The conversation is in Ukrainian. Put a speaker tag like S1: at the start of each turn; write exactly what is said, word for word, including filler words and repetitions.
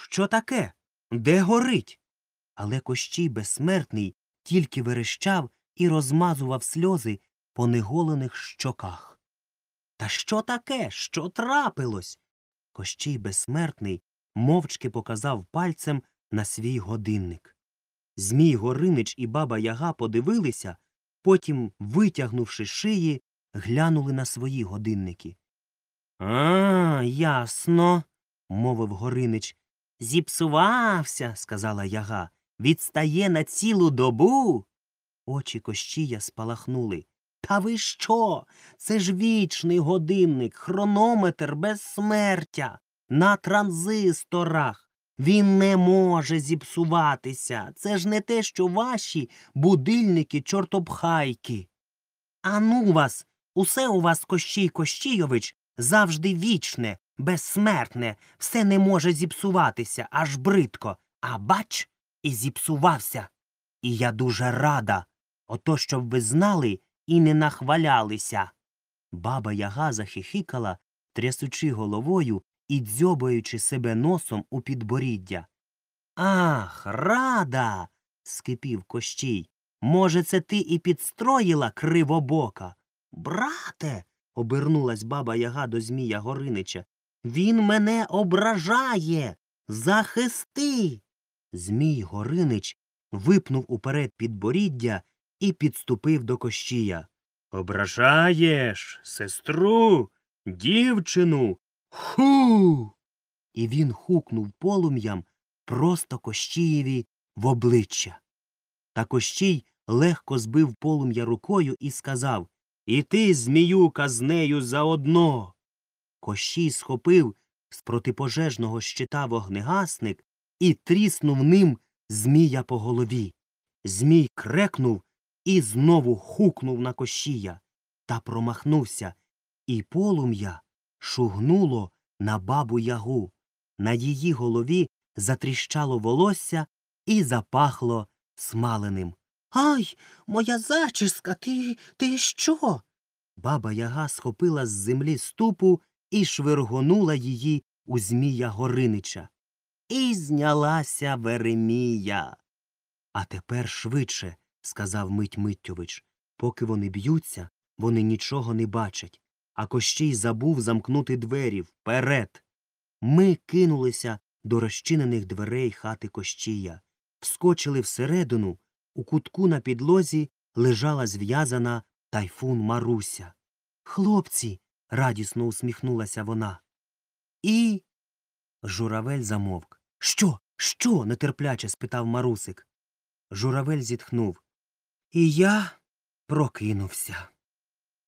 S1: Що таке? Де горить? Але Кощій безсмертний тільки верещав і розмазував сльози по неголених щоках. Та що таке? Що трапилось? Кощій безсмертний мовчки показав пальцем на свій годинник. Змій Горинич і баба Яга подивилися, потім, витягнувши шиї, глянули на свої годинники. — А, ясно, — мовив Горинич. — Зіпсувався, — сказала Яга. — Відстає на цілу добу. Очі Кощія спалахнули. — Та ви що? Це ж вічний годинник, хронометр безсмертя, на транзисторах. Він не може зіпсуватися. Це ж не те, що ваші будильники-чортопхайки. А ну вас, усе у вас, Кощій Кощійович, завжди вічне, безсмертне, все не може зіпсуватися, аж бридко. А бач, і зіпсувався. І я дуже рада. Ото, щоб ви знали і не нахвалялися. Баба Яга захихикала, трясучи головою і дзьобаючи себе носом у підборіддя. — Ах, рада! — скипів Кощій. — Може, це ти і підстроїла, кривобока? — Брате! — обернулась баба Яга до Змія Горинича. — Він мене ображає! Захисти! Змій Горинич випнув уперед підборіддя і підступив до Кощія. — Ображаєш, сестру, дівчину? Ху! І він хукнув полум'ям просто Кощієві в обличчя. Та Кощій легко збив полум'я рукою і сказав: «І ти, зміюка, з нею заодно!» Кощій схопив з протипожежного щита вогнегасник і тріснув ним Змія по голові. Змій крекнув і знову хукнув на Кощія. Та промахнувся, і полум'я шугнуло на бабу Ягу. На її голові затріщало волосся і запахло смаленим. — Ай, моя зачіска, ти, ти що? Баба Яга схопила з землі ступу і швиргонула її у Змія Горинича. І знялася Веремія. — А тепер швидше, — сказав Мить Миттєвич. Поки вони б'ються, вони нічого не бачать. А Кощій забув замкнути двері. Вперед! Ми кинулися до розчинених дверей хати Кощія. Вскочили всередину. У кутку на підлозі лежала зв'язана Тайфун Маруся. «Хлопці!» – радісно усміхнулася вона. І... Журавель замовк. «Що? Що?» – нетерпляче спитав Марусик. Журавель зітхнув. І я прокинувся.